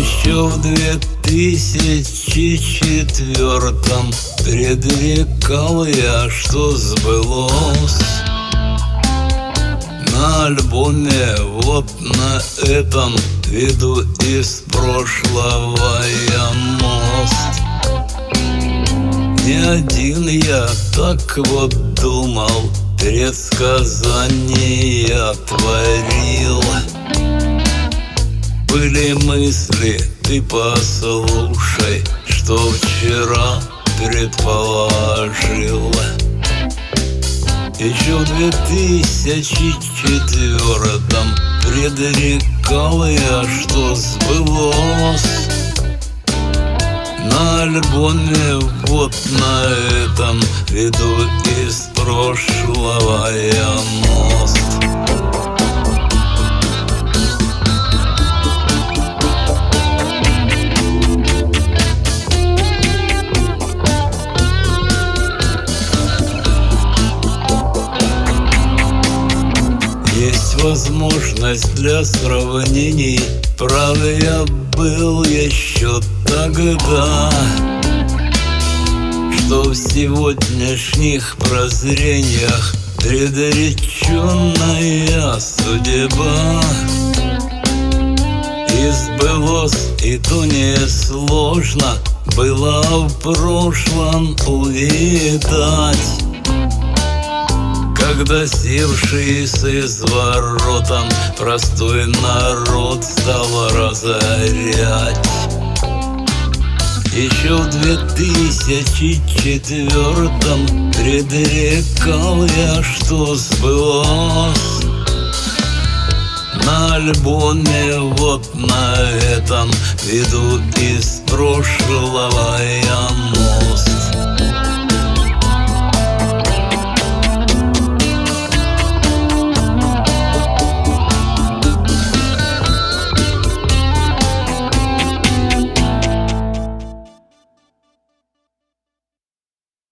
Еще в 2004-м предрекал я, что сбылось. На альбоме вот на этом виду из прошлого я мост. Не один я так вот думал, предсказания творил. Были мысли, ты послушай, что вчера предположил. Еще в 2004-м предрекал я, что сбылось. На альбоме вот на этом виду из прошлого я мост. Есть возможность для сравнений. Прав я был еще тогда, что в сегодняшних прозрениях предреченная судьба. И сбылось, и то несложно было в прошлом увидать, когда севший с изворотом простой народ стал разорять. Еще в 2004-м предрекал я, что сбылось. На альбоме вот на этом виду из прошлого я